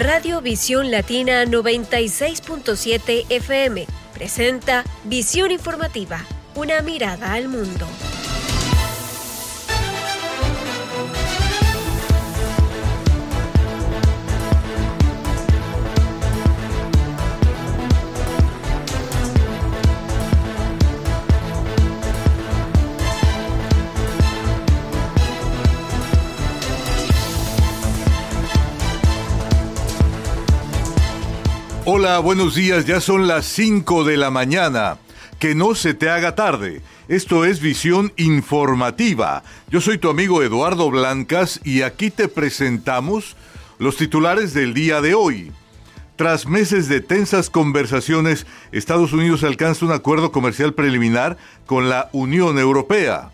Radio Visión Latina 96.7 FM presenta Visión Informativa, una mirada al mundo. Hola, buenos días, ya son las 5 de la mañana. Que no se te haga tarde. Esto es Visión Informativa. Yo soy tu amigo Eduardo Blancas y aquí te presentamos los titulares del día de hoy. Tras meses de tensas conversaciones, Estados Unidos alcanza un acuerdo comercial preliminar con la Unión Europea.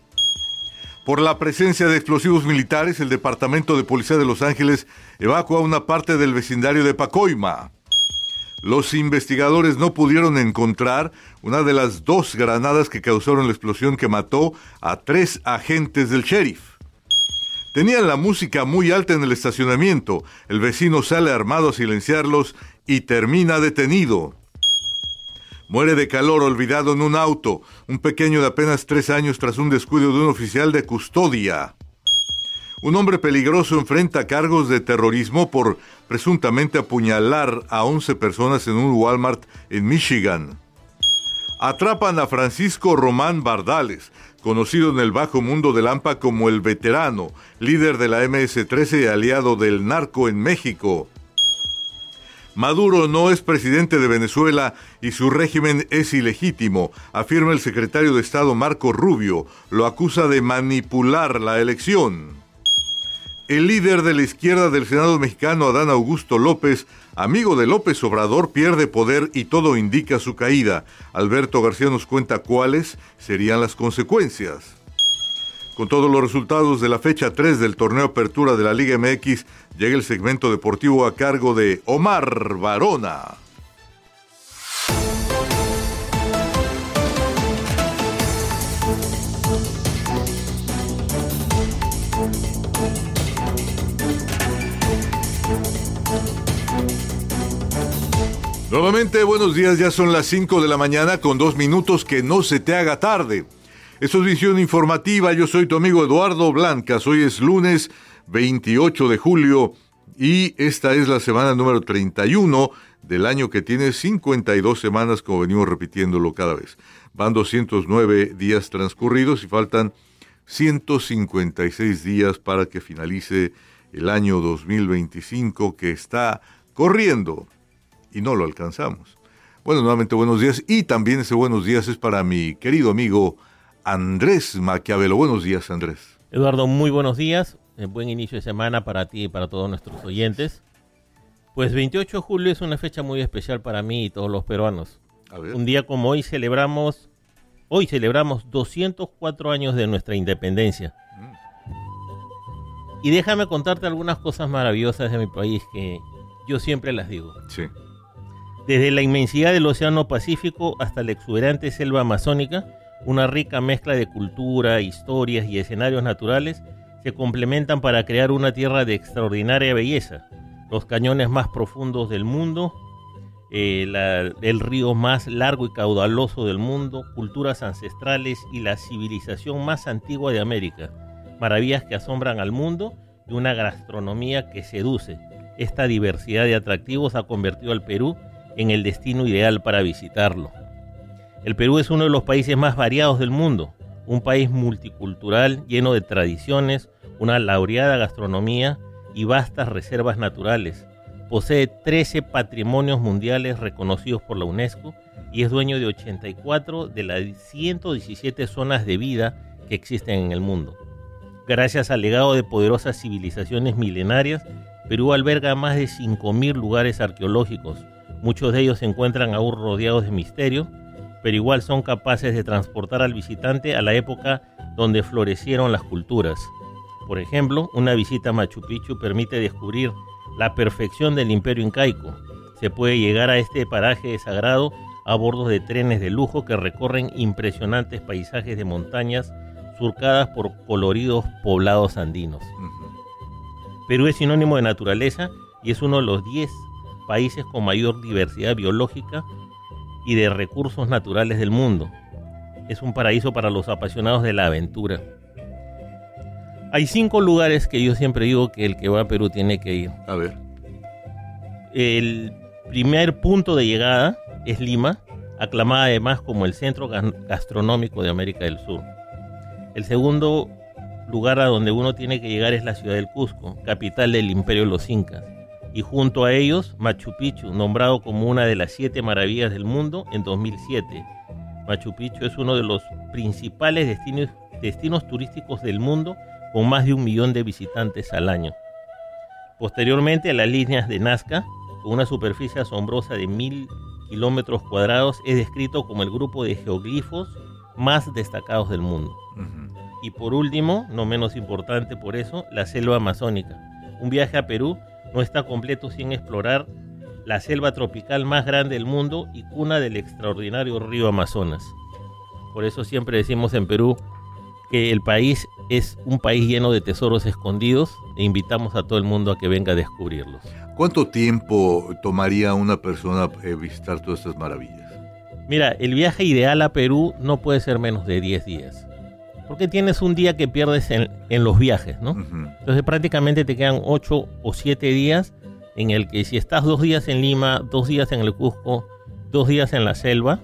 Por la presencia de explosivos militares, el Departamento de Policía de Los Ángeles evacúa una parte del vecindario de Pacoima. Los investigadores no pudieron encontrar una de las 2 granadas que causaron la explosión que mató a 3 agentes del sheriff. Tenían la música muy alta en el estacionamiento. El vecino sale armado a silenciarlos y termina detenido. Muere de calor olvidado en un auto. Un pequeño de apenas 3 años tras un descuido de un oficial de custodia. Un hombre peligroso enfrenta cargos de terrorismo por presuntamente apuñalar a 11 personas en un Walmart en Michigan. Atrapan a Francisco Román Bardales, conocido en el bajo mundo del AMPA como el Veterano, líder de la MS-13 y aliado del narco en México. Maduro no es presidente de Venezuela y su régimen es ilegítimo, afirma el secretario de Estado Marco Rubio. Lo acusa de manipular la elección. El líder de la izquierda del Senado mexicano, Adán Augusto López, amigo de López Obrador, pierde poder y todo indica su caída. Alberto García nos cuenta cuáles serían las consecuencias. Con todos los resultados de la fecha 3 del torneo Apertura de la Liga MX, llega el segmento deportivo a cargo de Omar Varona. Nuevamente, buenos días, ya son las 5 de la mañana con 2 minutos, que no se te haga tarde. Esto es Visión Informativa, yo soy tu amigo Eduardo Blancas. Hoy es lunes 28 de julio y esta es la semana número 31 del año que tiene 52 semanas, como venimos repitiéndolo cada vez. Van 209 días transcurridos y faltan 156 días para que finalice el año 2025 que está corriendo. Y no lo alcanzamos. Bueno, nuevamente buenos días. Y también ese buenos días es para mi querido amigo Andrés Maquiavelo. Buenos días, Andrés. Eduardo, muy buenos días. Buen inicio de semana para ti y para todos nuestros oyentes. Pues 28 de julio es una fecha muy especial para mí y todos los peruanos. Un día como hoy celebramos 204 años de nuestra independencia. Y déjame contarte algunas cosas maravillosas de mi país que yo siempre las digo. Sí. Desde la inmensidad del Océano Pacífico hasta la exuberante selva amazónica, una rica mezcla de cultura, historias y escenarios naturales se complementan para crear una tierra de extraordinaria belleza. Los cañones más profundos del mundo, el río más largo y caudaloso del mundo, culturas ancestrales y la civilización más antigua de América. Maravillas que asombran al mundo y una gastronomía que seduce. Esta diversidad de atractivos ha convertido al Perú en el destino ideal para visitarlo. El Perú es uno de los países más variados del mundo, un país multicultural lleno de tradiciones, una laureada gastronomía y vastas reservas naturales. Posee 13 patrimonios mundiales reconocidos por la UNESCO y es dueño de 84 de las 117 zonas de vida que existen en el mundo. Gracias al legado de poderosas civilizaciones milenarias, Perú alberga más de 5.000 lugares arqueológicos. Muchos de ellos se encuentran aún rodeados de misterio, pero igual son capaces de transportar al visitante a la época donde florecieron las culturas. Por ejemplo, una visita a Machu Picchu permite descubrir la perfección del imperio incaico. Se puede llegar a este paraje sagrado a bordo de trenes de lujo que recorren impresionantes paisajes de montañas surcadas por coloridos poblados andinos. Perú es sinónimo de naturaleza y es uno de los 10 países con mayor diversidad biológica y de recursos naturales del mundo. Es un paraíso para los apasionados de la aventura. Hay 5 lugares que yo siempre digo que el que va a Perú tiene que ir. A ver. El primer punto de llegada es Lima, aclamada además como el centro gastronómico de América del Sur. El segundo lugar a donde uno tiene que llegar es la ciudad del Cusco, capital del imperio de los incas. Y junto a ellos, Machu Picchu, nombrado como una de las 7 maravillas del mundo en 2007. Machu Picchu es uno de los principales destinos turísticos del mundo, con más de 1 millón de visitantes al año. Posteriormente, a las líneas de Nazca, con una superficie asombrosa de 1.000 kilómetros cuadrados, es descrito como el grupo de geoglifos más destacados del mundo. Y por último, no menos importante por eso, la selva amazónica. Un viaje a Perú no está completo sin explorar la selva tropical más grande del mundo y cuna del extraordinario río Amazonas. Por eso siempre decimos en Perú que el país es un país lleno de tesoros escondidos e invitamos a todo el mundo a que venga a descubrirlos. ¿Cuánto tiempo tomaría una persona visitar todas estas maravillas? Mira, el viaje ideal a Perú no puede ser menos de 10 días. Porque tienes un día que pierdes en los viajes, ¿no? Entonces prácticamente te quedan 8 o 7 días en el que si estás 2 días en Lima, 2 días en el Cusco, 2 días en la selva,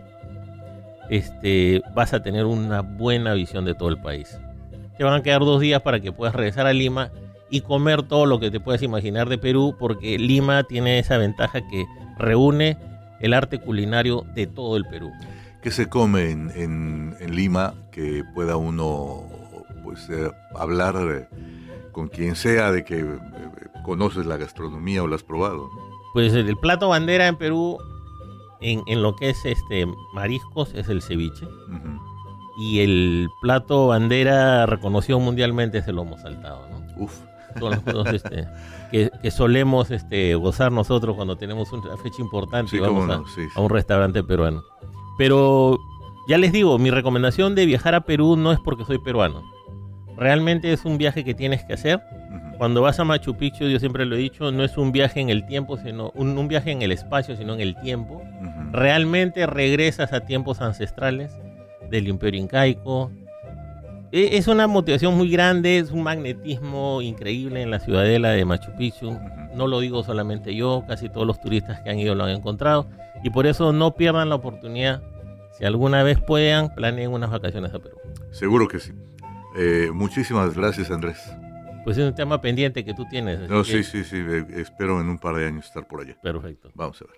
vas a tener una buena visión de todo el país. Te van a quedar 2 días para que puedas regresar a Lima y comer todo lo que te puedas imaginar de Perú, porque Lima tiene esa ventaja que reúne el arte culinario de todo el Perú. ¿Qué se come en Lima que pueda uno hablar con quien sea de que conoces la gastronomía o la has probado? Pues el plato bandera en Perú, en lo que es mariscos, es el ceviche. Y el plato bandera reconocido mundialmente es el lomo saltado, ¿no? Uf. Son los cosas que solemos gozar nosotros cuando tenemos una fecha importante, sí, y vamos sí. a un restaurante peruano. Pero ya les digo, mi recomendación de viajar a Perú no es porque soy peruano. Realmente es un viaje que tienes que hacer. Cuando vas a Machu Picchu, yo siempre lo he dicho, no es un viaje en el tiempo, sino un viaje en el espacio, sino en el tiempo. Realmente regresas a tiempos ancestrales del Imperio Incaico. Es una motivación muy grande, es un magnetismo increíble en la ciudadela de Machu Picchu. No lo digo solamente yo, casi todos los turistas que han ido lo han encontrado. Y por eso no pierdan la oportunidad. Si alguna vez puedan, planeen unas vacaciones a Perú. Seguro que sí. Muchísimas gracias, Andrés. Pues es un tema pendiente que tú tienes. No, sí. Espero en un par de años estar por allá. Perfecto. Vamos a ver.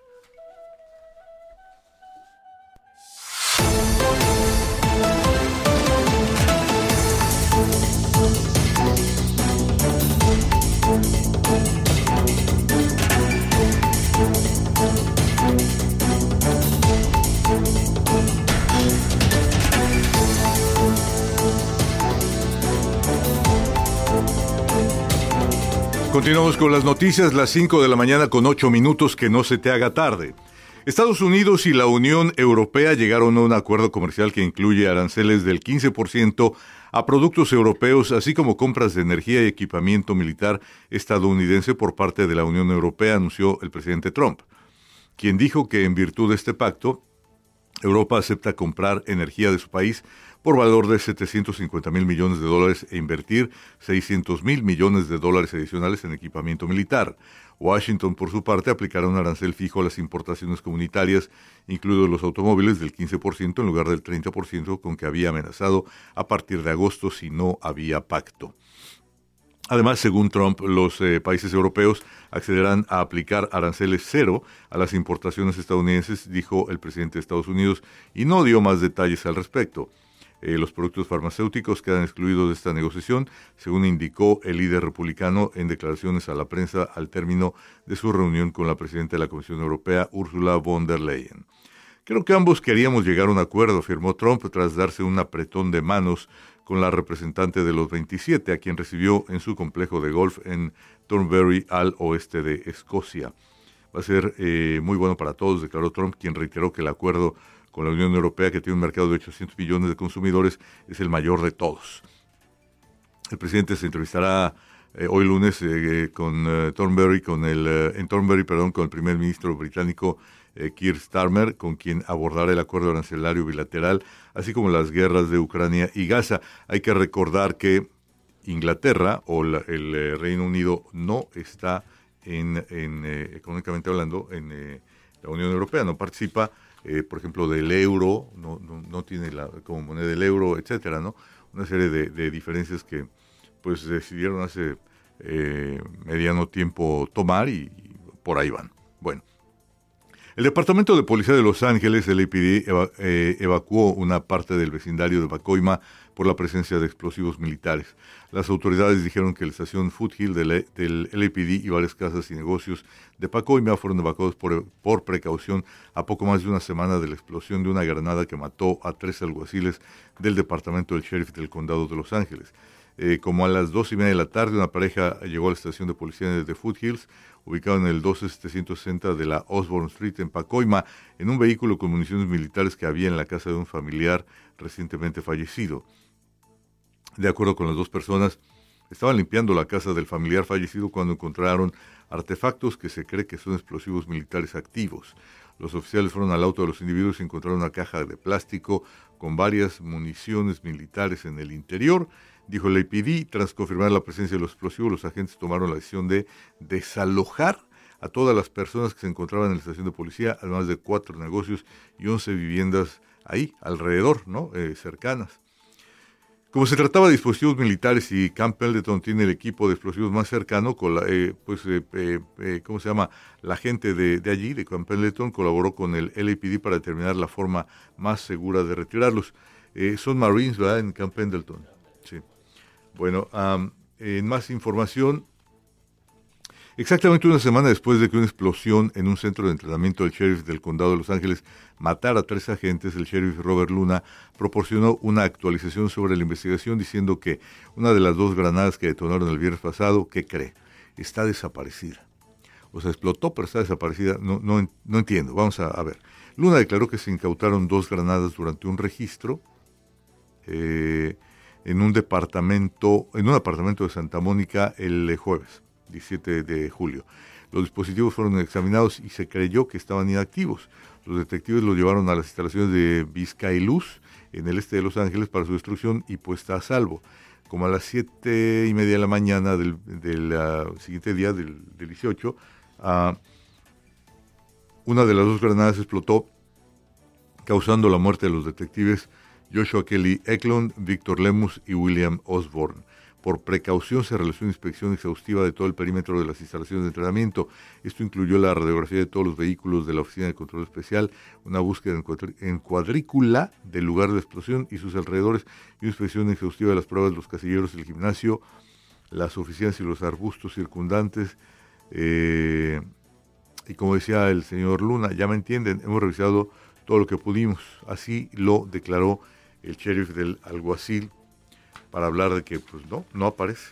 Continuamos con las noticias, las 5 de la mañana con 8 minutos, que no se te haga tarde. Estados Unidos y la Unión Europea llegaron a un acuerdo comercial que incluye aranceles del 15% a productos europeos, así como compras de energía y equipamiento militar estadounidense por parte de la Unión Europea, anunció el presidente Trump, quien dijo que en virtud de este pacto, Europa acepta comprar energía de su país por valor de $750 mil millones e invertir $600 mil millones adicionales en equipamiento militar. Washington, por su parte, aplicará un arancel fijo a las importaciones comunitarias, incluidos los automóviles, del 15% en lugar del 30% con que había amenazado a partir de agosto si no había pacto. Además, según Trump, los países europeos accederán a aplicar aranceles cero a las importaciones estadounidenses, dijo el presidente de Estados Unidos, y no dio más detalles al respecto. Los productos farmacéuticos quedan excluidos de esta negociación, según indicó el líder republicano en declaraciones a la prensa al término de su reunión con la presidenta de la Comisión Europea, Ursula von der Leyen. Creo que ambos queríamos llegar a un acuerdo, afirmó Trump tras darse un apretón de manos con la representante de los 27, a quien recibió en su complejo de golf en Thornbury, al oeste de Escocia. Va a ser muy bueno para todos, declaró Trump, quien reiteró que el acuerdo con la Unión Europea, que tiene un mercado de 800 millones de consumidores, es el mayor de todos. El presidente se entrevistará hoy lunes con Thornberry, con el primer ministro británico Keir Starmer, con quien abordará el acuerdo arancelario bilateral, así como las guerras de Ucrania y Gaza. Hay que recordar que Inglaterra o el Reino Unido no está económicamente hablando en la Unión Europea, no participa, por ejemplo, del euro, no tiene como moneda el euro, etcétera, ¿no? Una serie de diferencias que pues decidieron hace mediano tiempo tomar y por ahí van. Bueno. El Departamento de Policía de Los Ángeles, el LAPD, evacuó una parte del vecindario de Pacoima por la presencia de explosivos militares. Las autoridades dijeron que la estación Foothill del LAPD y varias casas y negocios de Pacoima fueron evacuados por precaución a poco más de una semana de la explosión de una granada que mató a 3 alguaciles del departamento del sheriff del condado de Los Ángeles. Como a las 2:30 de la tarde, una pareja llegó a la estación de policía de Foothills, ubicado en el 12760 de la Osborne Street en Pacoima, en un vehículo con municiones militares que había en la casa de un familiar recientemente fallecido. De acuerdo con las dos personas, estaban limpiando la casa del familiar fallecido cuando encontraron artefactos que se cree que son explosivos militares activos. Los oficiales fueron al auto de los individuos y encontraron una caja de plástico con varias municiones militares en el interior. Dijo el LAPD, tras confirmar la presencia de los explosivos, los agentes tomaron la decisión de desalojar a todas las personas que se encontraban en la estación de policía, además de 4 negocios y 11 viviendas ahí, alrededor, ¿no? Cercanas. Como se trataba de dispositivos militares y Camp Pendleton tiene el equipo de explosivos más cercano, la gente de allí, de Camp Pendleton, colaboró con el LAPD para determinar la forma más segura de retirarlos. Son Marines, ¿verdad?, en Camp Pendleton. Sí. Bueno, en más información, exactamente una semana después de que una explosión en un centro de entrenamiento del sheriff del condado de Los Ángeles matara a 3 agentes, el sheriff Robert Luna proporcionó una actualización sobre la investigación diciendo que una de las 2 granadas que detonaron el viernes pasado, ¿qué cree? Está desaparecida. O sea, explotó, pero está desaparecida. No entiendo. Vamos a ver. Luna declaró que se incautaron 2 granadas durante un registro en un apartamento de Santa Mónica el jueves, 17 de julio. Los dispositivos fueron examinados y se creyó que estaban inactivos. Los detectives los llevaron a las instalaciones de Vizcailuz, en el este de Los Ángeles, para su destrucción y puesta a salvo. Como a las 7:30 de la mañana del siguiente día, del 18, una de las 2 granadas explotó, causando la muerte de los detectives Joshua Kelly Eklund, Víctor Lemus y William Osborne. Por precaución se realizó una inspección exhaustiva de todo el perímetro de las instalaciones de entrenamiento. Esto incluyó la radiografía de todos los vehículos de la Oficina de Control Especial, una búsqueda en cuadrícula del lugar de explosión y sus alrededores, y una inspección exhaustiva de las pruebas de los casilleros del gimnasio, las oficinas y los arbustos circundantes. Y como decía el señor Luna, ya me entienden, hemos revisado todo lo que pudimos. Así lo declaró el sheriff del alguacil, para hablar de que pues no aparece.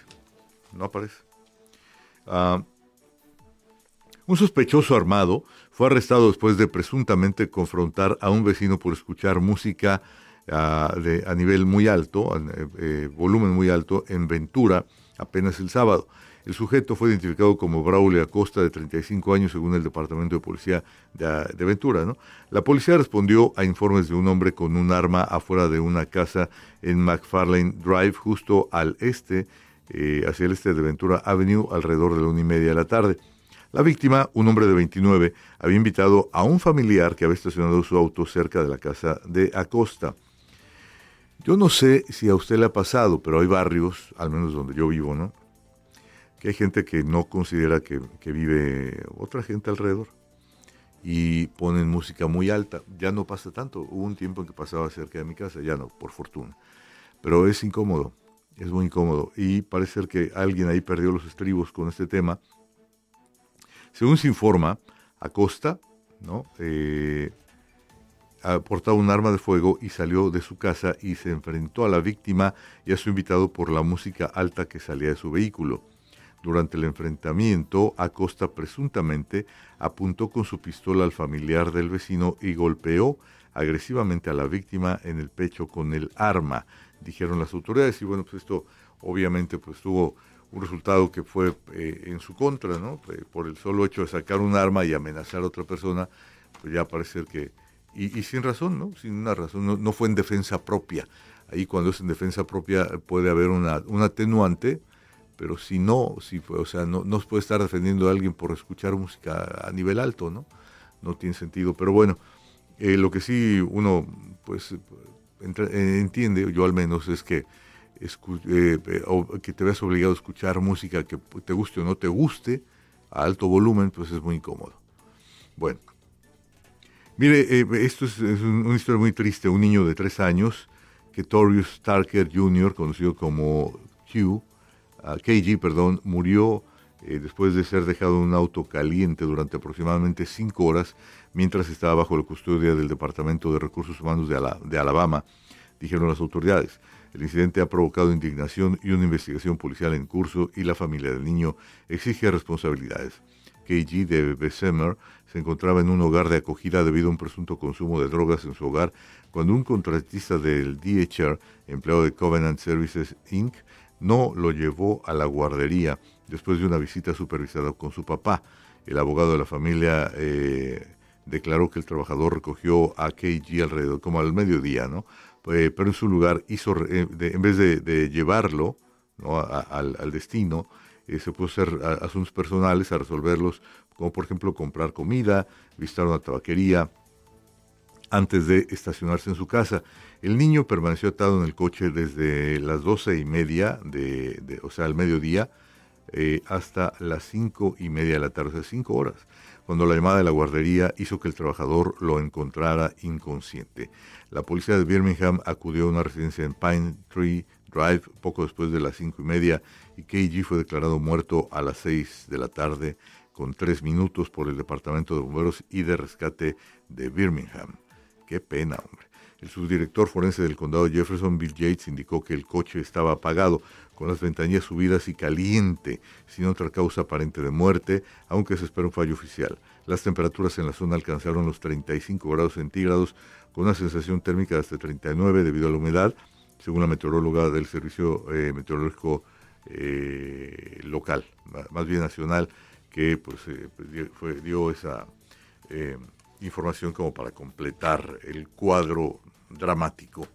Un sospechoso armado fue arrestado después de presuntamente confrontar a un vecino por escuchar música a nivel muy alto, volumen muy alto, en Ventura apenas el sábado. El sujeto fue identificado como Braulio Acosta, de 35 años, según el Departamento de Policía de Ventura, ¿no? La policía respondió a informes de un hombre con un arma afuera de una casa en McFarlane Drive, justo al este, hacia el este de Ventura Avenue, alrededor de la 1:30 de la tarde. La víctima, un hombre de 29, había invitado a un familiar que había estacionado su auto cerca de la casa de Acosta. Yo no sé si a usted le ha pasado, pero hay barrios, al menos donde yo vivo, ¿no?, que hay gente que no considera que vive otra gente alrededor y ponen música muy alta. Ya no pasa tanto. Hubo un tiempo en que pasaba cerca de mi casa, ya no, por fortuna. Pero es incómodo, es muy incómodo. Y parece ser que alguien ahí perdió los estribos con este tema. Según se informa, Acosta, ¿no?, portaba un arma de fuego y salió de su casa y se enfrentó a la víctima y a su invitado por la música alta que salía de su vehículo. Durante el enfrentamiento, Acosta presuntamente apuntó con su pistola al familiar del vecino y golpeó agresivamente a la víctima en el pecho con el arma, dijeron las autoridades. Y bueno, pues esto obviamente pues tuvo un resultado que fue en su contra, ¿no? Por el solo hecho de sacar un arma y amenazar a otra persona, pues ya parece ser que, y sin razón, ¿no? Sin una razón, no fue en defensa propia. Ahí cuando es en defensa propia puede haber un atenuante, pero si no, o sea, no se puede estar defendiendo a alguien por escuchar música a nivel alto, ¿no? No tiene sentido. Pero bueno, lo que sí uno pues entiende, yo al menos, es que que te veas obligado a escuchar música que te guste o no te guste a alto volumen, pues es muy incómodo. Bueno, mire, esto es una historia muy triste. Un niño de 3 años, Ketorius Starker Jr., conocido como KG, murió después de ser dejado en un auto caliente durante aproximadamente 5 horas mientras estaba bajo la custodia del Departamento de Recursos Humanos de Alabama, dijeron las autoridades. El incidente ha provocado indignación y una investigación policial en curso, y la familia del niño exige responsabilidades. KG de Bessemer se encontraba en un hogar de acogida debido a un presunto consumo de drogas en su hogar cuando un contratista del DHR, empleado de Covenant Services Inc., no lo llevó a la guardería después de una visita supervisada con su papá. El abogado de la familia declaró que el trabajador recogió a KG alrededor, como al mediodía, ¿no? Pero en su lugar en vez de llevarlo, ¿no?, al destino, se puso a hacer asuntos personales, a resolverlos, como por ejemplo comprar comida, visitar una tabaquería, antes de estacionarse en su casa. El niño permaneció atado en el coche desde las 12:30, o sea, al mediodía, hasta las 5:30 de la tarde, o sea, 5 horas, cuando la llamada de la guardería hizo que el trabajador lo encontrara inconsciente. La policía de Birmingham acudió a una residencia en Pine Tree Drive poco después de las 5:30 y KG fue declarado muerto a las 6 de la tarde con 3 minutos por el Departamento de Bomberos y de Rescate de Birmingham. Qué pena, hombre. El subdirector forense del condado de Jefferson, Bill Yates, indicó que el coche estaba apagado, con las ventanillas subidas y caliente, sin otra causa aparente de muerte, aunque se espera un fallo oficial. Las temperaturas en la zona alcanzaron los 35 grados centígrados, con una sensación térmica de hasta 39 debido a la humedad, según la meteoróloga del Servicio Meteorológico local, más bien nacional, que pues, dio esa información como para completar el cuadro dramático.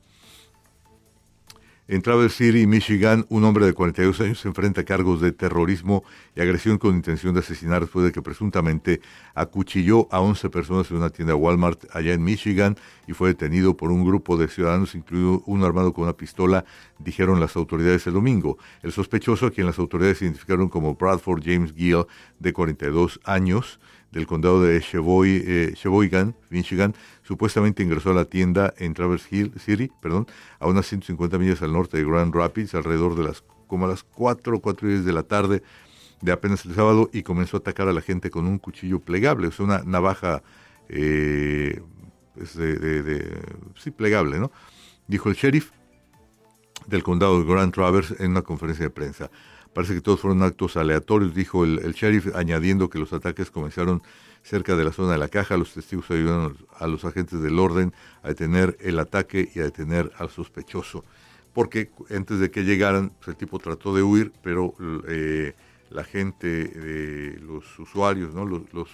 En Traverse City, Michigan, un hombre de 42 años se enfrenta a cargos de terrorismo y agresión con intención de asesinar después de que presuntamente acuchilló a 11 personas en una tienda Walmart allá en Michigan y fue detenido por un grupo de ciudadanos, incluido uno armado con una pistola, dijeron las autoridades el domingo. El sospechoso, a quien las autoridades identificaron como Bradford James Gill, de 42 años, del condado de Sheboygan, Michigan, supuestamente ingresó a la tienda en Traverse City, a unas 150 millas al norte de Grand Rapids, alrededor de las 4:10 de la tarde de apenas el sábado, y comenzó a atacar a la gente con un cuchillo plegable, o sea, una navaja plegable, ¿no? Dijo el sheriff del condado de Grand Traverse en una conferencia de prensa. Parece que todos fueron actos aleatorios, dijo el sheriff, añadiendo que los ataques comenzaron cerca de la zona de la caja. Los testigos ayudaron a los agentes del orden a detener el ataque y a detener al sospechoso, porque antes de que llegaran, pues el tipo trató de huir, pero la gente, los usuarios, ¿no?, los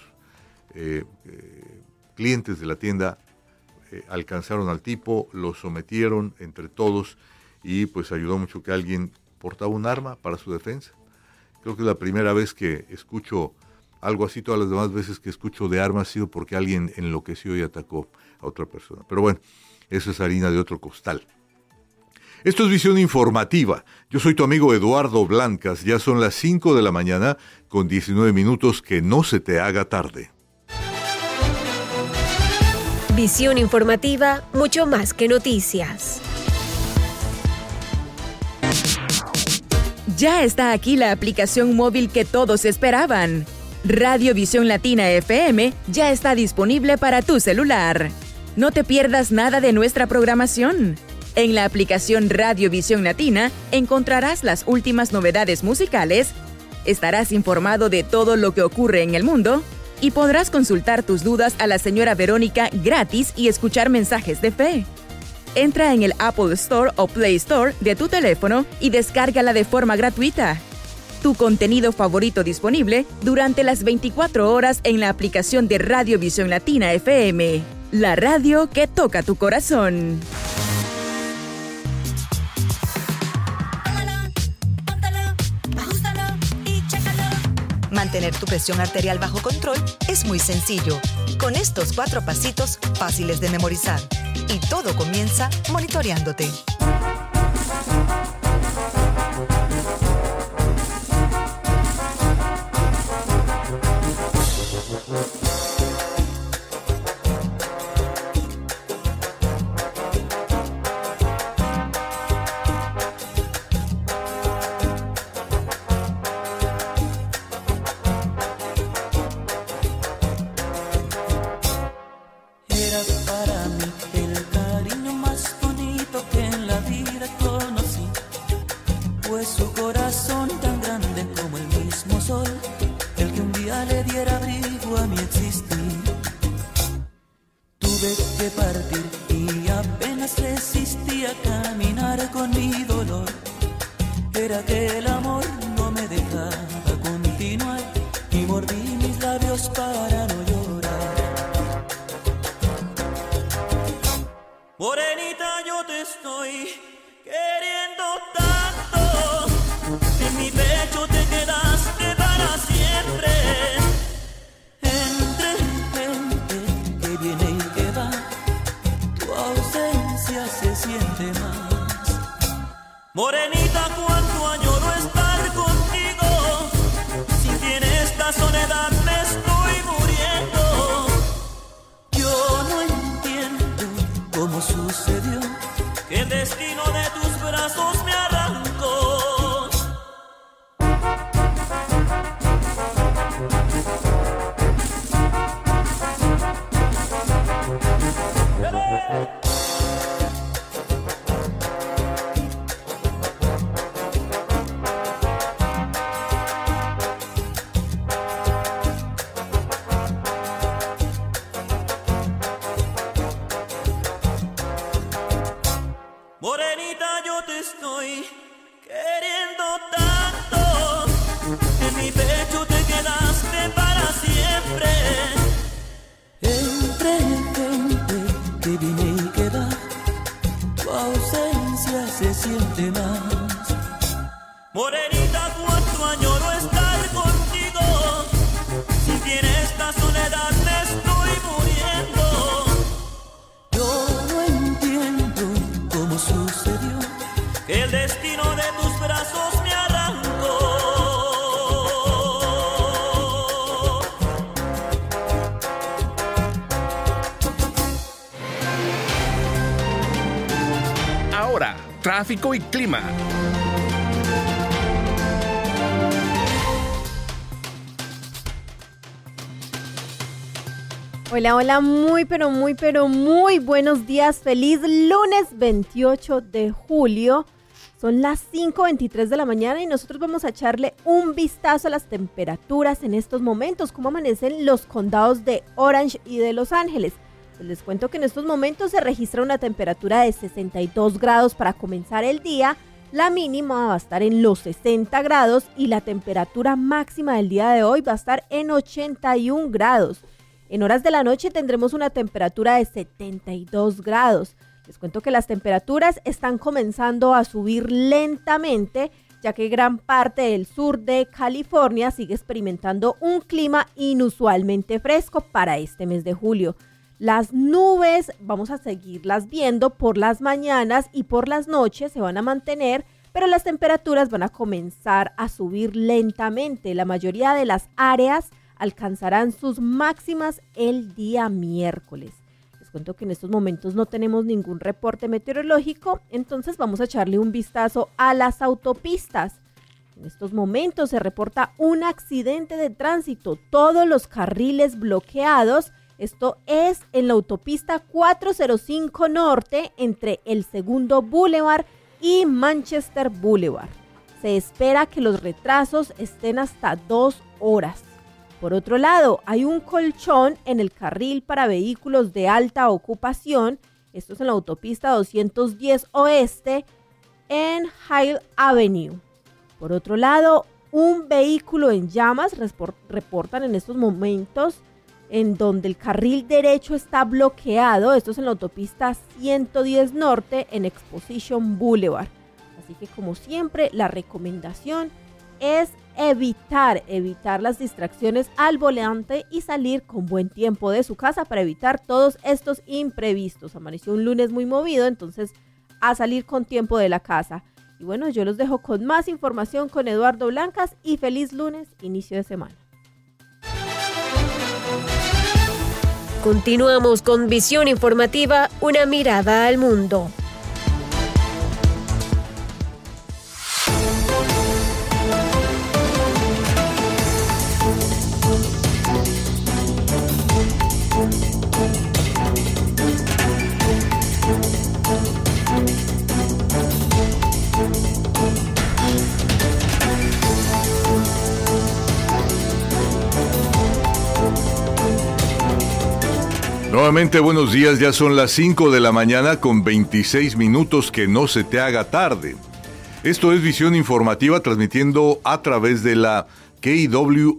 clientes de la tienda alcanzaron al tipo, lo sometieron entre todos, y pues ayudó mucho que alguien portaba un arma para su defensa. Creo que es la primera vez que escucho algo así. Todas las demás veces que escucho de armas ha sido porque alguien enloqueció y atacó a otra persona. Pero bueno, eso es harina de otro costal. Esto es Visión Informativa. Yo soy tu amigo Eduardo Blancas. Ya son las 5 de la mañana con 19 minutos. Que no se te haga tarde. Visión Informativa, mucho más que noticias. Ya está aquí la aplicación móvil que todos esperaban. Radio Visión Latina FM ya está disponible para tu celular. No te pierdas nada de nuestra programación. En la aplicación Radio Visión Latina encontrarás las últimas novedades musicales, estarás informado de todo lo que ocurre en el mundo y podrás consultar tus dudas a la señora Verónica gratis y escuchar mensajes de fe. Entra en el Apple Store o Play Store de tu teléfono y descárgala de forma gratuita. tu contenido favorito disponible durante las 24 horas en la aplicación de Radio Visión Latina FM, la radio que toca tu corazón. Mantener tu presión arterial bajo control es muy sencillo. Con estos 4 pasitos fáciles de memorizar. Y todo comienza monitoreándote. Tráfico y clima. Hola, muy buenos días. Feliz lunes 28 de julio. Son las 5:23 de la mañana y nosotros vamos a echarle un vistazo a las temperaturas en estos momentos, cómo amanecen los condados de Orange y de Los Ángeles. Les cuento que en estos momentos se registra una temperatura de 62 grados para comenzar el día, la mínima va a estar en los 60 grados y la temperatura máxima del día de hoy va a estar en 81 grados. En horas de la noche tendremos una temperatura de 72 grados. Les cuento que las temperaturas están comenzando a subir lentamente, ya que gran parte del sur de California sigue experimentando un clima inusualmente fresco para este mes de julio. Las nubes vamos a seguirlas viendo por las mañanas y por las noches se van a mantener, pero las temperaturas van a comenzar a subir lentamente. La mayoría de las áreas alcanzarán sus máximas el día miércoles. Les cuento que en estos momentos no tenemos ningún reporte meteorológico, entonces vamos a echarle un vistazo a las autopistas. En estos momentos se reporta un accidente de tránsito, todos los carriles bloqueados. Esto es en la autopista 405 Norte entre el Segundo Boulevard y Manchester Boulevard. Se espera que los retrasos estén hasta 2 horas. Por otro lado, hay un colchón en el carril para vehículos de alta ocupación. Esto es en la autopista 210 Oeste en Hill Avenue. Por otro lado, un vehículo en llamas, reportan en estos momentos, en donde el carril derecho está bloqueado. Esto es en la autopista 110 Norte en Exposition Boulevard. Así que, como siempre, la recomendación es evitar las distracciones al volante y salir con buen tiempo de su casa para evitar todos estos imprevistos. Amaneció un lunes muy movido, entonces a salir con tiempo de la casa. Y bueno, yo los dejo con más información con Eduardo Blancas y feliz lunes, inicio de semana. Continuamos con Visión Informativa, una mirada al mundo. Nuevamente buenos días, ya son las 5 de la mañana con 26 minutos, que no se te haga tarde. Esto es Visión Informativa, transmitiendo a través de la KWIZ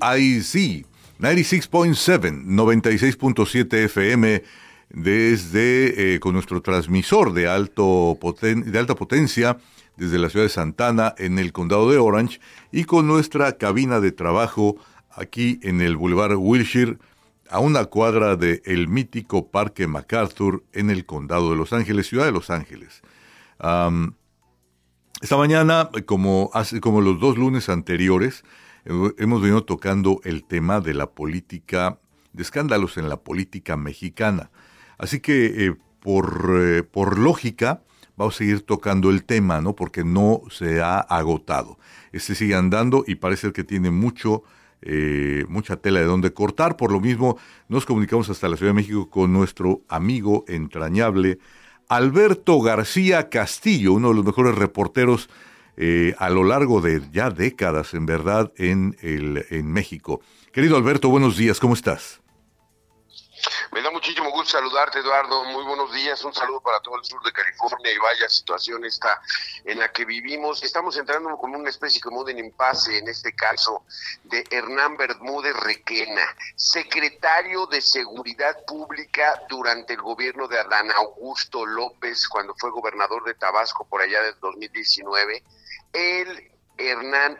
96.7, 96.7 FM desde con nuestro transmisor de alta potencia desde la ciudad de Santana en el condado de Orange, y con nuestra cabina de trabajo aquí en el Boulevard Wilshire, a una cuadra del mítico Parque MacArthur en el condado de Los Ángeles, ciudad de Los Ángeles. Esta mañana, como los dos lunes anteriores, hemos venido tocando el tema de la política, de escándalos en la política mexicana. Así que, por lógica, vamos a seguir tocando el tema, ¿no? Porque no se ha agotado. Sigue andando y parece que tiene mucha tela de donde cortar. Por lo mismo, nos comunicamos hasta la Ciudad de México con nuestro amigo entrañable Alberto García Castillo, uno de los mejores reporteros a lo largo de ya décadas, en verdad, en México. Querido Alberto, buenos días, ¿cómo estás? Me da muchísimo gusto saludarte, Eduardo. Muy buenos días. Un saludo para todo el sur de California, y vaya situación esta en la que vivimos. Estamos entrando como una especie como de impasse, en este caso, de Hernán Bermúdez Requena, secretario de Seguridad Pública durante el gobierno de Adán Augusto López, cuando fue gobernador de Tabasco por allá del 2019. Hernán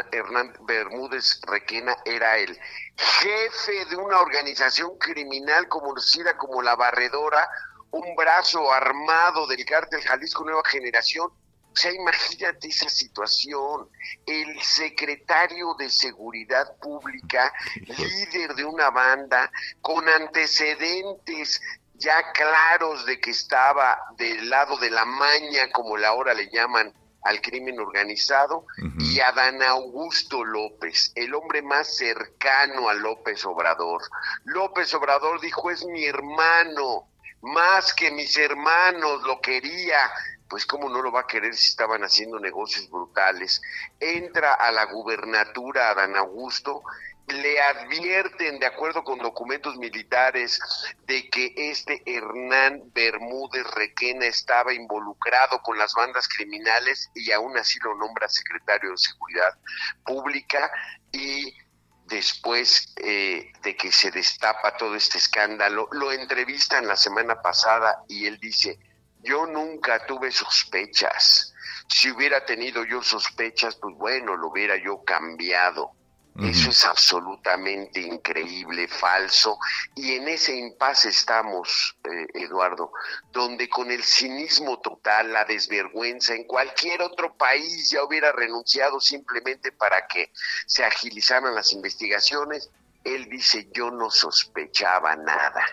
Bermúdez Requena era el jefe de una organización criminal conocida como La Barredora, un brazo armado del cártel Jalisco Nueva Generación. O sea, imagínate esa situación, el secretario de Seguridad Pública, líder de una banda, con antecedentes ya claros de que estaba del lado de la maña, como ahora le llaman al crimen organizado, y Adán Augusto López, el hombre más cercano a López Obrador. López Obrador dijo: es mi hermano, más que mis hermanos, lo quería. Pues cómo no lo va a querer si estaban haciendo negocios brutales. Entra a la gubernatura Adán Augusto, le advierten, de acuerdo con documentos militares, de que Hernán Bermúdez Requena estaba involucrado con las bandas criminales, y aún así lo nombra secretario de Seguridad Pública. Y después de que se destapa todo este escándalo, lo entrevistan la semana pasada y él dice: yo nunca tuve sospechas. Si hubiera tenido yo sospechas, pues bueno, lo hubiera yo cambiado. Eso es absolutamente increíble, falso, y en ese impasse estamos, Eduardo, donde con el cinismo total, la desvergüenza, en cualquier otro país ya hubiera renunciado simplemente para que se agilizaran las investigaciones. Él dice: yo no sospechaba nada.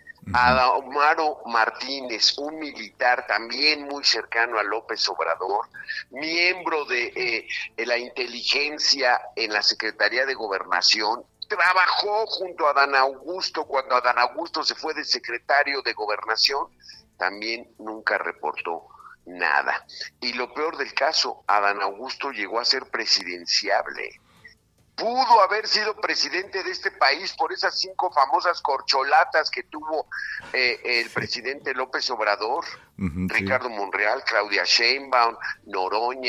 Adalmaro Martínez, un militar también muy cercano a López Obrador, miembro de la inteligencia en la Secretaría de Gobernación, trabajó junto a Adán Augusto cuando Adán Augusto se fue de secretario de Gobernación, también nunca reportó nada. Y lo peor del caso, Adán Augusto llegó a ser presidenciable. Pudo haber sido presidente de este país por esas 5 famosas corcholatas que tuvo el presidente López Obrador, Ricardo Monreal, Claudia Sheinbaum, Noroña,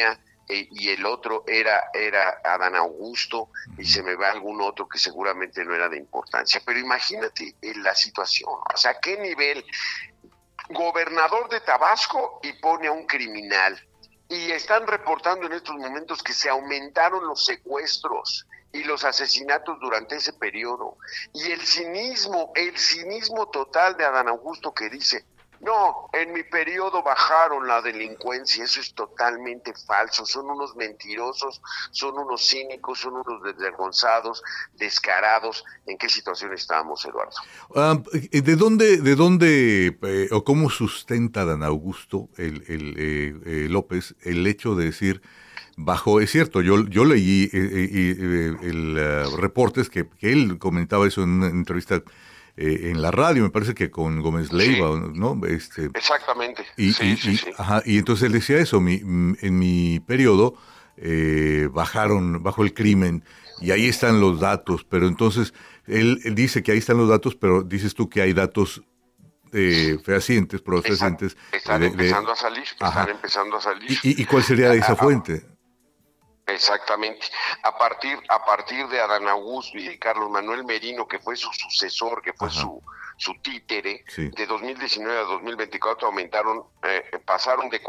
y el otro era Adán Augusto, y se me va algún otro que seguramente no era de importancia. Pero imagínate la situación, o sea, ¿qué nivel? Gobernador de Tabasco y pone a un criminal. Y están reportando en estos momentos que se aumentaron los secuestros y los asesinatos durante ese periodo. Y el cinismo total de Adán Augusto, que dice, no, en mi periodo bajaron la delincuencia. Eso es totalmente falso. Son unos mentirosos, son unos cínicos, son unos desvergonzados, descarados. ¿En qué situación estábamos, Eduardo? ¿De dónde o cómo sustenta Adán Augusto López el hecho de decir bajó? Es cierto, yo leí reportes que él comentaba eso en una entrevista en la radio, me parece que con Gómez Leiva, sí, ¿no? Exactamente. Sí. Ajá, y entonces él decía eso, en mi periodo bajó el crimen y ahí están los datos, pero entonces él dice que ahí están los datos, pero dices tú que hay datos fehacientes, pruebas fehacientes. Están empezando a salir. ¿Y cuál sería esa fuente? Exactamente. A partir de Adán Augusto y de Carlos Manuel Merino, que fue su sucesor, que fue su títere, sí, de 2019 a 2024 pasaron de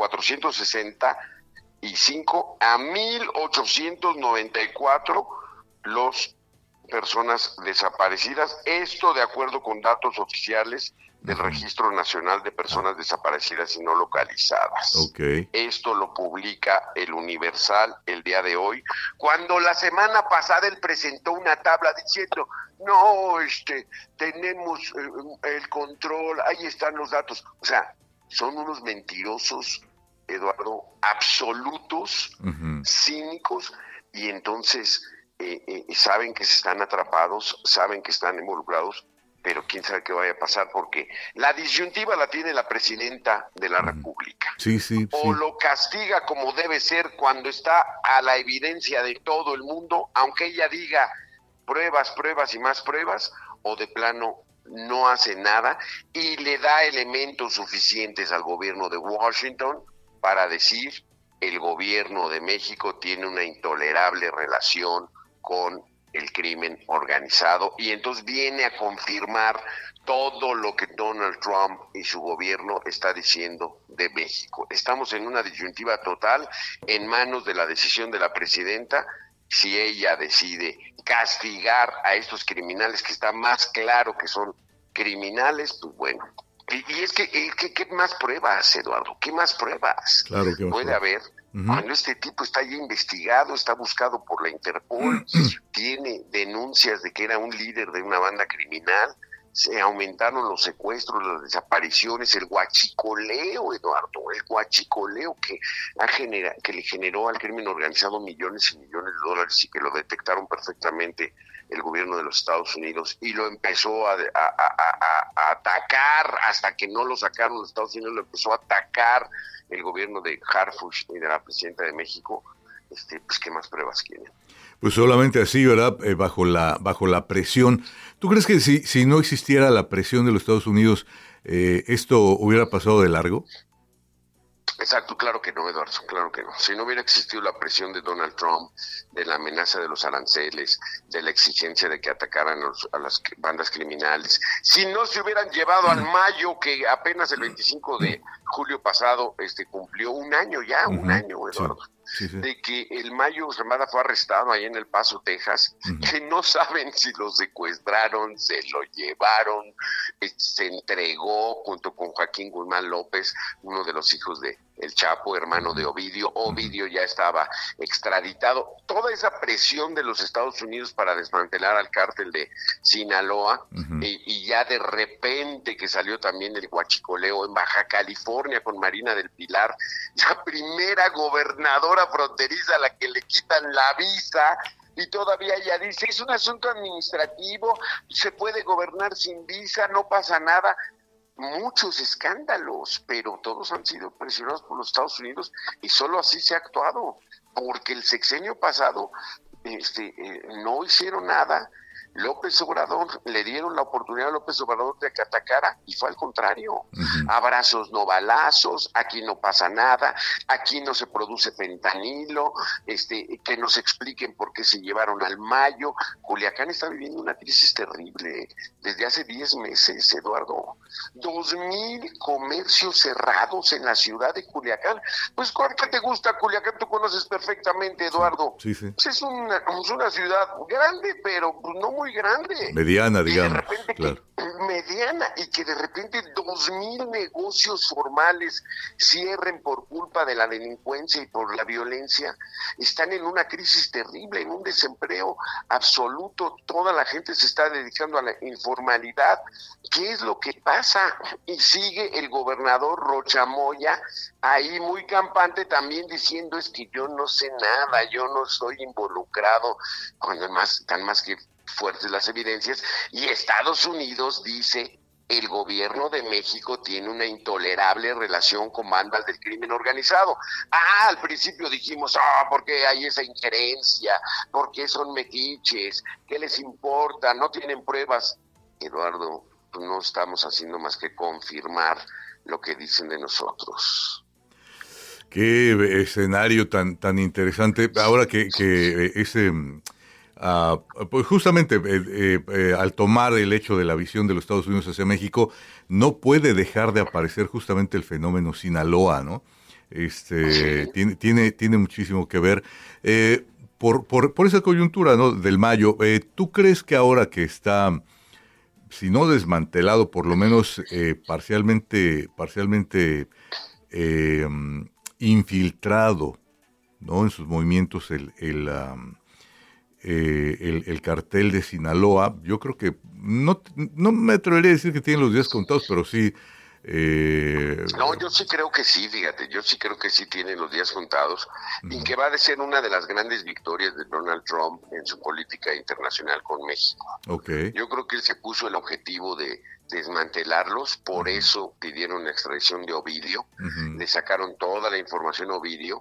465 a 1,894 los personas desaparecidas. Esto de acuerdo con datos oficiales del Registro Nacional de Personas Desaparecidas y No Localizadas. Okay. Esto lo publica el Universal el día de hoy, cuando la semana pasada él presentó una tabla diciendo, no, tenemos el control, ahí están los datos. O sea, son unos mentirosos, Eduardo, absolutos, cínicos, y entonces saben que se están atrapados, saben que están involucrados, pero quién sabe qué vaya a pasar, porque la disyuntiva la tiene la presidenta de la República. Sí. O lo castiga como debe ser cuando está a la evidencia de todo el mundo, aunque ella diga pruebas y más pruebas, o de plano no hace nada y le da elementos suficientes al gobierno de Washington para decir el gobierno de México tiene una intolerable relación con el crimen organizado, y entonces viene a confirmar todo lo que Donald Trump y su gobierno está diciendo de México. Estamos en una disyuntiva total, en manos de la decisión de la presidenta. Si ella decide castigar a estos criminales, que está más claro que son criminales, pues bueno. Y es que ¿qué más pruebas, Eduardo? ¿Qué más pruebas claro que puede haber? Cuando este tipo está ya investigado, está buscado por la Interpol, tiene denuncias de que era un líder de una banda criminal, se aumentaron los secuestros, las desapariciones, el huachicoleo, Eduardo, el huachicoleo que le generó al crimen organizado millones y millones de dólares, y que lo detectaron perfectamente el gobierno de los Estados Unidos, y lo empezó a atacar hasta que no lo sacaron los Estados Unidos, lo empezó a atacar el gobierno de Harfuch y de la presidenta de México. Pues ¿qué más pruebas quieren? Pues solamente así, ¿verdad? Bajo la presión. ¿Tú crees que si no existiera la presión de los Estados Unidos, esto hubiera pasado de largo? Exacto, claro que no, Eduardo, claro que no. Si no hubiera existido la presión de Donald Trump, de la amenaza de los aranceles, de la exigencia de que atacaran a las bandas criminales, si no se hubieran llevado al Mayo, que apenas el 25 de julio pasado cumplió un año, Eduardo, sí. De que el Mayo Ramada fue arrestado ahí en El Paso, Texas, que no saben si lo secuestraron, se lo llevaron, se entregó junto con Joaquín Guzmán López, uno de los hijos de El Chapo, hermano de Ovidio. Ovidio ya estaba extraditado. Toda esa presión de los Estados Unidos para desmantelar al cártel de Sinaloa, y ya de repente que salió también el huachicoleo en Baja California con Marina del Pilar, la primera gobernadora fronteriza a la que le quitan la visa, y todavía ella dice, es un asunto administrativo, se puede gobernar sin visa, no pasa nada. Muchos escándalos, pero todos han sido presionados por los Estados Unidos, y solo así se ha actuado, porque el sexenio pasado no hicieron nada. López Obrador, le dieron la oportunidad a López Obrador de que atacara y fue al contrario. Abrazos, no balazos, aquí no pasa nada, aquí no se produce fentanilo, que nos expliquen por qué se llevaron al Mayo. Culiacán está viviendo una crisis terrible desde hace 10 meses, Eduardo. 2,000 comercios cerrados en la ciudad de Culiacán. Pues, ¿qué te gusta Culiacán? Tú conoces perfectamente, Eduardo. Sí. Pues es una ciudad grande, pero no muy grande. Mediana, digamos. Claro. Mediana, y que de repente 2,000 negocios formales cierren por culpa de la delincuencia y por la violencia. Están en una crisis terrible, en un desempleo absoluto. Toda la gente se está dedicando a la informalidad. ¿Qué es lo que pasa? Y sigue el gobernador Rocha Moya ahí muy campante también diciendo es que yo no sé nada, yo no soy involucrado, cuando están más que fuertes las evidencias. Y Estados Unidos dice: el gobierno de México tiene una intolerable relación con bandas del crimen organizado. Al principio dijimos, ¿por qué hay esa injerencia? ¿Por qué son metiches? ¿Qué les importa? No tienen pruebas. Eduardo, no estamos haciendo más que confirmar lo que dicen de nosotros. Qué escenario tan interesante. Ahora que ese... pues justamente al tomar el hecho de la visión de los Estados Unidos hacia México, no puede dejar de aparecer justamente el fenómeno Sinaloa, ¿no? Tiene muchísimo que ver por esa coyuntura, ¿no? Del Mayo. ¿Tú crees que ahora que está, si no desmantelado, por lo menos parcialmente infiltrado, ¿no?, en sus movimientos el cartel de Sinaloa? Yo creo que no me atrevería a decir que tienen los días contados, pero sí. No, yo sí creo que sí, fíjate, yo sí creo que sí tienen los días contados, y que va a ser una de las grandes victorias de Donald Trump en su política internacional con México. Okay. Yo creo que él se puso el objetivo de desmantelarlos, por eso pidieron la extradición de Ovidio, le sacaron toda la información a Ovidio,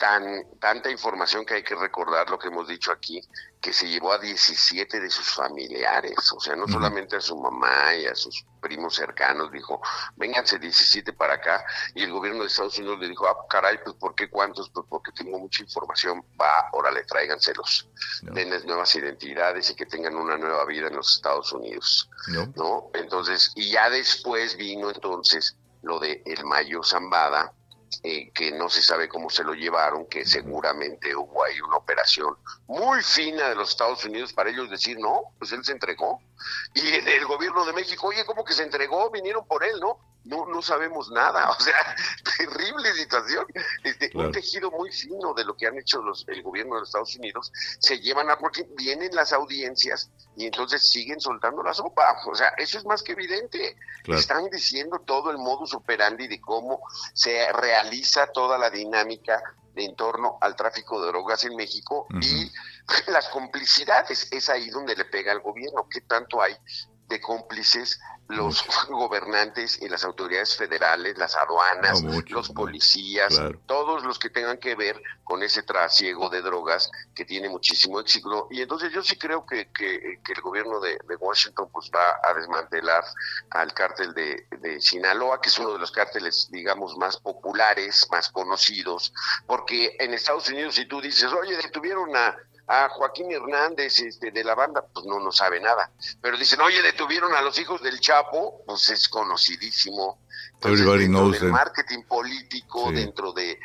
tanta información que hay que recordar lo que hemos dicho aquí, que se llevó a 17 de sus familiares, o sea, no solamente a su mamá y a sus primos cercanos, dijo, vénganse 17 para acá, y el gobierno de Estados Unidos le dijo, caray, pues ¿por qué cuántos? Pues porque tengo mucha información, órale, tráiganselos, denles nuevas identidades y que tengan una nueva vida en los Estados Unidos, ¿no? Entonces, y ya después vino entonces lo de el Mayo Zambada, que no se sabe cómo se lo llevaron, que seguramente hubo ahí una operación muy fina de los Estados Unidos para ellos decir, no, pues él se entregó. Y en el gobierno de México, oye, ¿cómo que se entregó? Vinieron por él, ¿no? No sabemos nada, o sea, terrible situación. Claro. Un tejido muy fino de lo que han hecho el gobierno de los Estados Unidos, se llevan porque vienen las audiencias y entonces siguen soltando la sopa, o sea, eso es más que evidente. Claro. Están diciendo todo el modus operandi de cómo se realiza toda la dinámica en torno al tráfico de drogas en México y las complicidades, es ahí donde le pega al gobierno. ¿Qué tanto hay de cómplices los gobernantes y las autoridades federales, las aduanas, los policías, claro, todos los que tengan que ver con ese trasiego de drogas que tiene muchísimo éxito? Y entonces yo sí creo que el gobierno de Washington pues va a desmantelar al cártel de Sinaloa, que es uno de los cárteles, digamos, más populares, más conocidos, porque en Estados Unidos, si tú dices, oye, detuvieron a Joaquín Hernández de la banda, pues no sabe nada, pero dicen, oye, detuvieron a los hijos del Chapo, pues es conocidísimo. Entonces, dentro del marketing político, sí, dentro de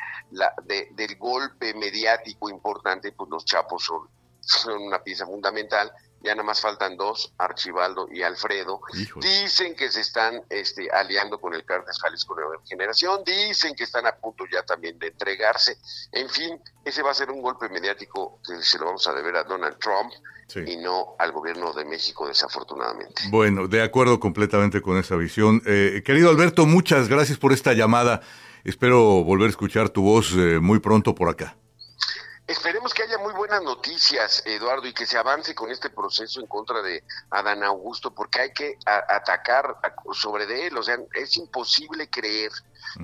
del golpe mediático importante, pues los Chapos son una pieza fundamental. Ya nada más faltan dos, Archibaldo y Alfredo. Híjole. Dicen que se están aliando con el Cártel Jalisco Nueva Generación, dicen que están a punto ya también de entregarse. En fin, ese va a ser un golpe mediático que se lo vamos a deber a Donald Trump, sí, y no al gobierno de México, desafortunadamente. Bueno, de acuerdo completamente con esa visión. Querido Alberto, muchas gracias por esta llamada. Espero volver a escuchar tu voz muy pronto por acá. Esperemos que haya muy buenas noticias, Eduardo, y que se avance con este proceso en contra de Adán Augusto, porque hay que atacar sobre de él. O sea, es imposible creer,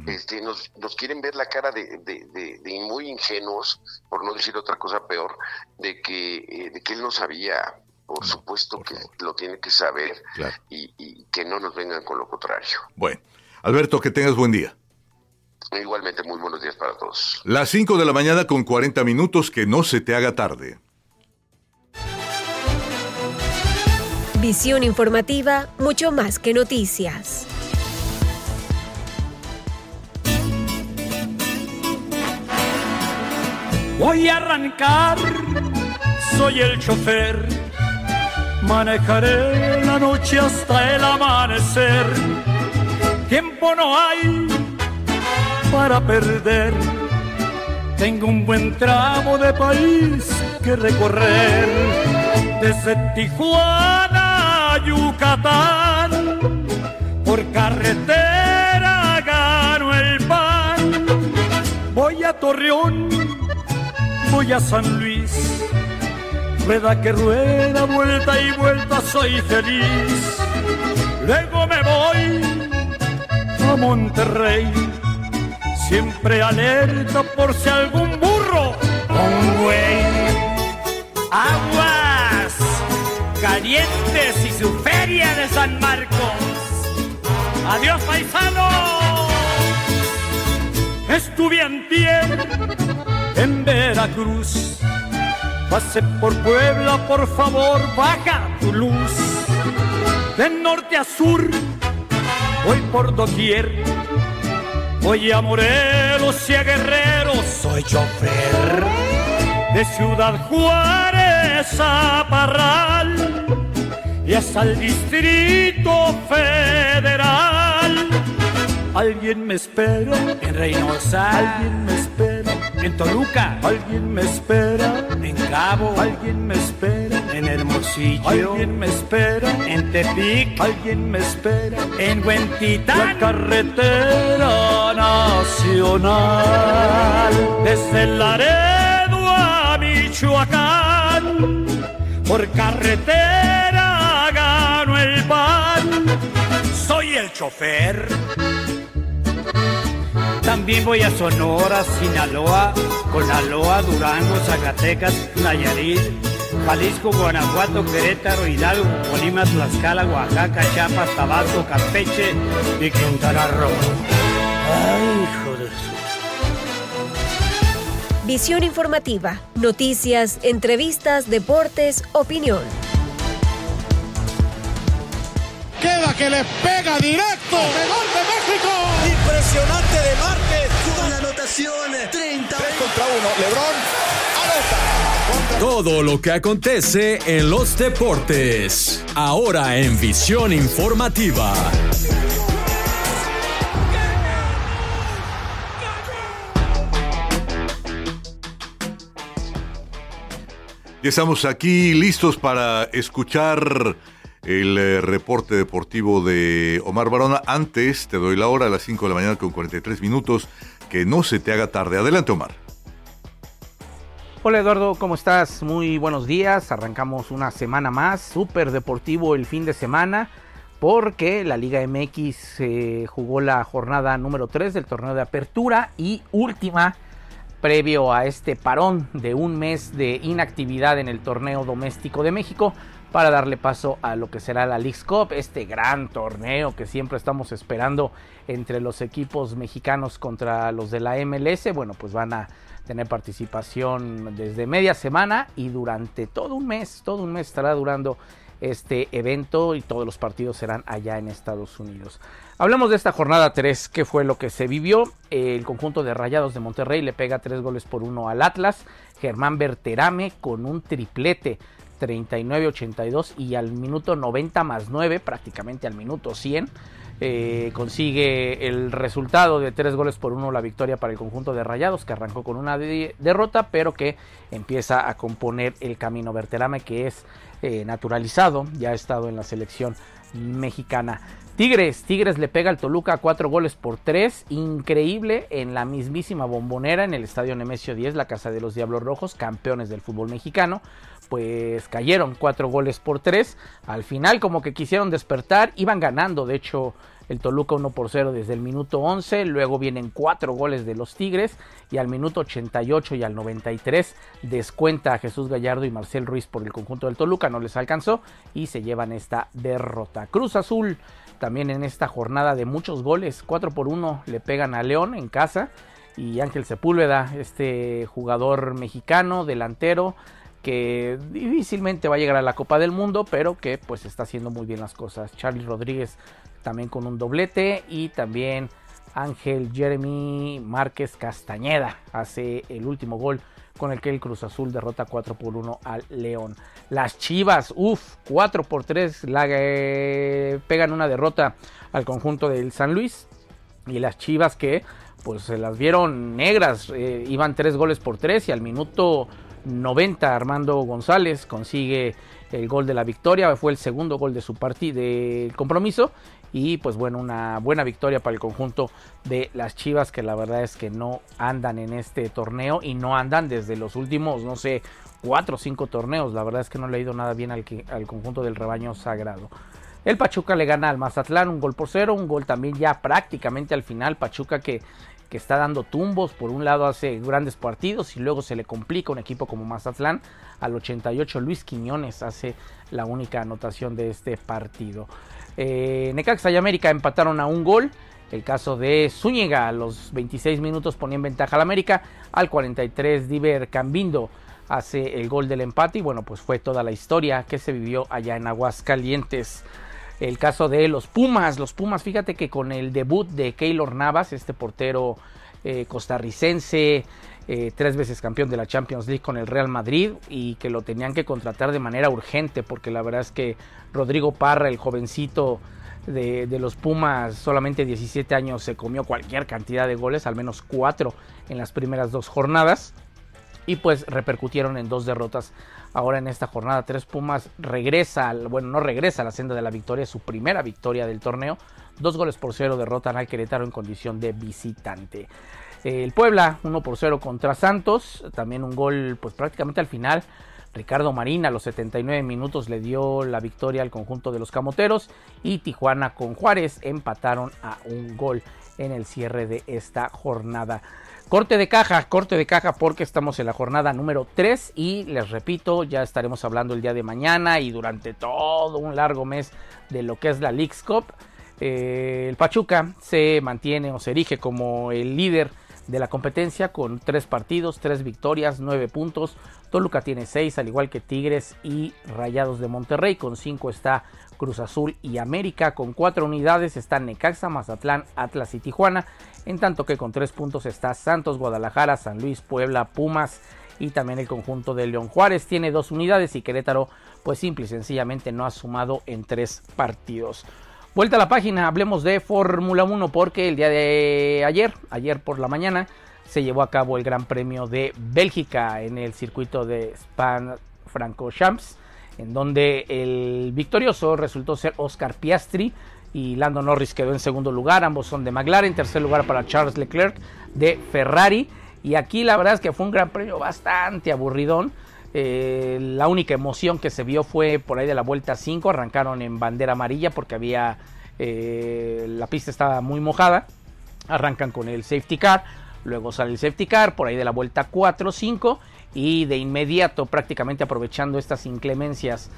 nos quieren ver la cara de muy ingenuos, por no decir otra cosa peor, de que él no sabía. Por supuesto que lo tiene que saber, claro. y que no nos vengan con lo contrario. Bueno, Alberto, que tengas buen día. Igualmente, muy buenos días para todos. Las 5 de la mañana con 40 minutos, que no se te haga tarde. Visión informativa, mucho más que noticias. Voy a arrancar, soy el chofer, manejaré la noche hasta el amanecer. Tiempo no hay para perder, tengo un buen tramo de país que recorrer. Desde Tijuana a Yucatán, por carretera gano el pan. Voy a Torreón, voy a San Luis, rueda que rueda, vuelta y vuelta, soy feliz. Luego me voy a Monterrey, siempre alerta por si algún burro o un güey. Aguas calientes y su feria de San Marcos. Adiós, paisanos. Estuve antier en Veracruz, pasé por Puebla, por favor, baja tu luz. De norte a sur, voy por doquier, voy a Morelos y a Guerrero, soy chofer. De Ciudad Juárez a Parral y hasta el Distrito Federal. Alguien me espera en Reynosa, alguien me espera en Toluca, alguien me espera en Cabo, alguien me espera en Hermosillo, alguien me espera en Tepic, alguien me espera en Huentitán. La carretera nacional desde Laredo a Michoacán, por carretera gano el pan. Soy el chofer. También voy a Sonora, Sinaloa, Conaloa, Durango, Zacatecas, Nayarit, Jalisco, Guanajuato, Querétaro, Hidalgo, Colima, Tlaxcala, Oaxaca, Chiapas, Tabasco, Campeche y Quintana Roo. Ay, hijo de su... Visión informativa, noticias, entrevistas, deportes, opinión. Queda que le pega directo. ¡Gol de México! Impresionante de Márquez. Con la anotación 30 contra 1. LeBron anota. Todo lo que acontece en los deportes. Ahora en Visión Informativa. Ya estamos aquí listos para escuchar el reporte deportivo de Omar Varona. Antes, te doy la hora a las 5 de la mañana con 43 minutos. Que no se te haga tarde. Adelante, Omar. Hola, Eduardo, ¿cómo estás? Muy buenos días. Arrancamos una semana más. Súper deportivo el fin de semana, porque la Liga MX jugó la jornada número 3 del torneo de apertura y última previo a este parón de un mes de inactividad en el torneo doméstico de México, para darle paso a lo que será la Leagues Cup, este gran torneo que siempre estamos esperando entre los equipos mexicanos contra los de la MLS. Bueno, pues van a tener participación desde media semana y durante todo un mes estará durando este evento y todos los partidos serán allá en Estados Unidos. Hablamos de esta jornada 3, ¿qué fue lo que se vivió? El conjunto de Rayados de Monterrey le pega 3-1 al Atlas. Germán Berterame con un triplete, 39-82, y al minuto 90 más 9, prácticamente al minuto 100, consigue el resultado de 3-1, la victoria para el conjunto de Rayados, que arrancó con una derrota, pero que empieza a componer el camino. Berterame, que es naturalizado, ya ha estado en la selección mexicana. Tigres le pega al Toluca 4-3, increíble, en la mismísima Bombonera, en el estadio Nemesio 10, la casa de los Diablos Rojos, campeones del fútbol mexicano. Pues cayeron 4-3, al final como que quisieron despertar, iban ganando de hecho el Toluca 1-0 desde el minuto 11, luego vienen 4 goles de los Tigres y al minuto 88 y al 93 descuenta a Jesús Gallardo y Marcel Ruiz por el conjunto del Toluca, no les alcanzó y se llevan esta derrota. Cruz Azul también en esta jornada de muchos goles, 4-1 le pegan a León en casa y Ángel Sepúlveda, este jugador mexicano, delantero, que difícilmente va a llegar a la Copa del Mundo, pero que pues está haciendo muy bien las cosas. Charly Rodríguez también con un doblete y también Ángel Jeremy Márquez Castañeda hace el último gol con el que el Cruz Azul derrota 4-1 al León. Las Chivas, 4-3, pegan una derrota al conjunto del San Luis y las Chivas que pues se las vieron negras, iban 3-3 y al minuto 90 Armando González consigue el gol de la victoria, fue el segundo gol de su del compromiso y pues bueno, una buena victoria para el conjunto de las Chivas que la verdad es que no andan en este torneo y no andan desde los últimos, 4 o 5 torneos, la verdad es que no le ha ido nada bien al conjunto del rebaño sagrado. El Pachuca le gana al Mazatlán 1-0, un gol también ya prácticamente al final, Pachuca que está dando tumbos, por un lado hace grandes partidos y luego se le complica un equipo como Mazatlán. Al 88 Luis Quiñones hace la única anotación de este partido. Necaxa y América empataron a un gol, el caso de Zúñiga a los 26 minutos ponía en ventaja al América, al 43 Diver Cambindo hace el gol del empate y bueno, pues fue toda la historia que se vivió allá en Aguascalientes. El caso de los Pumas, fíjate que con el debut de Keylor Navas, este portero costarricense, 3 veces campeón de la Champions League con el Real Madrid y que lo tenían que contratar de manera urgente porque la verdad es que Rodrigo Parra, el jovencito de los Pumas, solamente 17 años, se comió cualquier cantidad de goles, al menos 4 en las primeras 2 jornadas y pues repercutieron en 2 derrotas. Ahora en esta jornada 3 Pumas no regresa a la senda de la victoria, su primera victoria del torneo, 2-0 derrotan al Querétaro en condición de visitante. El Puebla 1-0 contra Santos, también un gol pues prácticamente al final, Ricardo Marín a los 79 minutos le dio la victoria al conjunto de los Camoteros y Tijuana con Juárez empataron a un gol en el cierre de esta jornada. Corte de caja porque estamos en la jornada número 3 y les repito, ya estaremos hablando el día de mañana y durante todo un largo mes de lo que es la Leagues Cup. El Pachuca se mantiene o se erige como el líder de la competencia con 3 partidos, 3 victorias, 9 puntos. Toluca tiene 6, al igual que Tigres y Rayados de Monterrey. Con 5 está Cruz Azul y América. Con 4 unidades están Necaxa, Mazatlán, Atlas y Tijuana. En tanto que con 3 puntos está Santos, Guadalajara, San Luis, Puebla, Pumas y también el conjunto de León. Juárez tiene 2 unidades y Querétaro pues simple y sencillamente no ha sumado en 3 partidos. Vuelta a la página, hablemos de Fórmula 1 porque el día de ayer por la mañana, se llevó a cabo el Gran Premio de Bélgica en el circuito de Spa-Francorchamps, en donde el victorioso resultó ser Oscar Piastri y Lando Norris quedó en segundo lugar, ambos son de McLaren, tercer lugar para Charles Leclerc de Ferrari, y aquí la verdad es que fue un Gran Premio bastante aburridón. La única emoción que se vio fue por ahí de la vuelta 5, arrancaron en bandera amarilla porque había la pista estaba muy mojada, arrancan con el safety car, luego sale el safety car por ahí de la vuelta 4-5 y de inmediato, prácticamente aprovechando estas inclemencias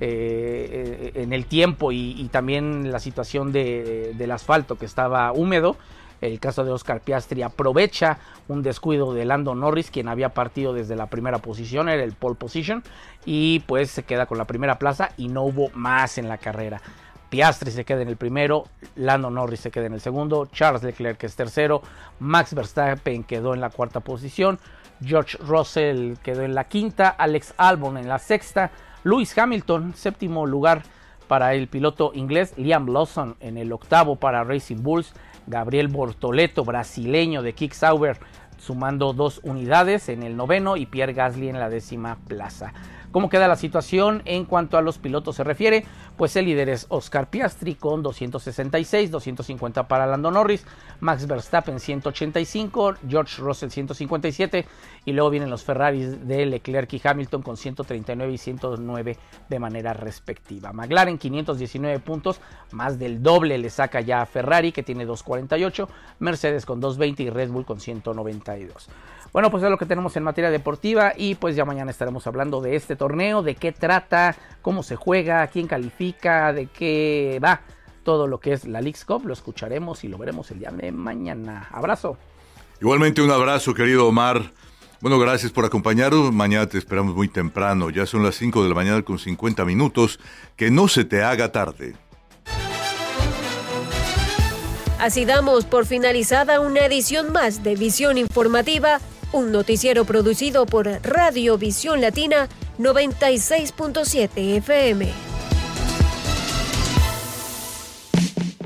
en el tiempo y también la situación del asfalto que estaba húmedo, el caso de Oscar Piastri aprovecha un descuido de Lando Norris, quien había partido desde la primera posición, era el pole position, y pues se queda con la primera plaza y no hubo más en la carrera. Piastri se queda en el primero, Lando Norris se queda en el segundo, Charles Leclerc que es tercero, Max Verstappen quedó en la cuarta posición, George Russell quedó en la quinta, Alex Albon en la sexta, Lewis Hamilton séptimo lugar para el piloto inglés, Liam Lawson en el octavo para Racing Bulls, Gabriel Bortoleto, brasileño de Kick Sauber, sumando 2 unidades en el noveno y Pierre Gasly en la 10ª plaza. ¿Cómo queda la situación en cuanto a los pilotos se refiere? Pues el líder es Oscar Piastri con 266, 250 para Lando Norris, Max Verstappen 185, George Russell 157 y luego vienen los Ferraris de Leclerc y Hamilton con 139 y 109 de manera respectiva. McLaren 519 puntos, más del doble le saca ya a Ferrari que tiene 248, Mercedes con 220 y Red Bull con 192. Bueno, pues es lo que tenemos en materia deportiva y pues ya mañana estaremos hablando de este torneo, de qué trata, cómo se juega, quién califica, de qué va todo lo que es la Leagues Cup. Lo escucharemos y lo veremos el día de mañana. Abrazo. Igualmente un abrazo, querido Omar. Bueno, gracias por acompañarnos. Mañana te esperamos muy temprano. Ya son las 5 de la mañana con 50 minutos. Que no se te haga tarde. Así damos por finalizada una edición más de Visión Informativa, un noticiero producido por Radio Visión Latina 96.7 FM.